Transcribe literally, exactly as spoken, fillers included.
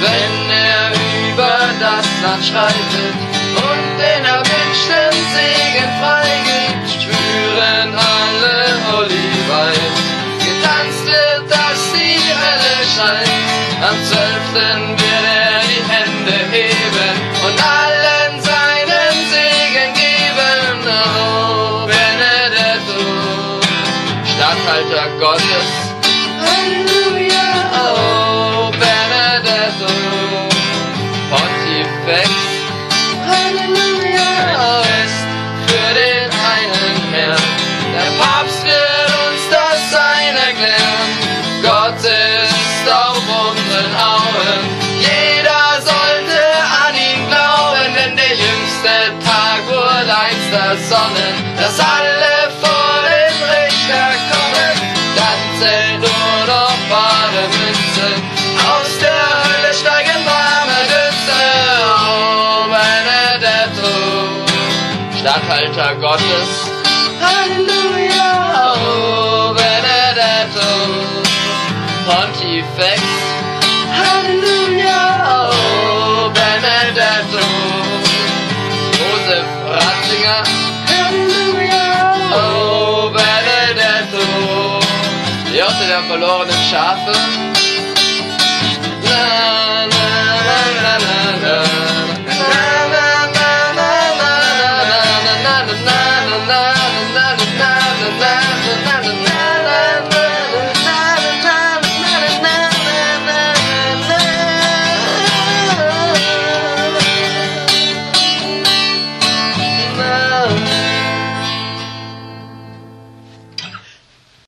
wenn er über das Land schreitet und den erwünschten Segen freigibt, spüren alle Holy Weit. Getanzt wird, dass die Hölle schreit, am zwölften wird er die Hände heben und allen seinen Segen geben. Oh, Benedetto, Statthalter Gottes, Halleluja. Oh, Benedetto, Pontifex, Halleluja. Oh, ist für den einen Herrn, der Papst wird uns das Sein erklären. Gott ist auf unseren Augen, jeder sollte an ihn glauben, denn der jüngste Tag wurde einst ersonnen, dass alle vor den Richter kommen. Dann zählt nur noch wahre Münzen, aus der Hölle steigen warme Düfte. Oh, Benedetto, Statthalter Gottes, Halleluja. Oh, Benedetto, Pontifex, Halleluja. Oh, Benedetto, Josef Ratzinger, Halleluja. Oh, Benedetto, Hirte der verlorenen Schafe,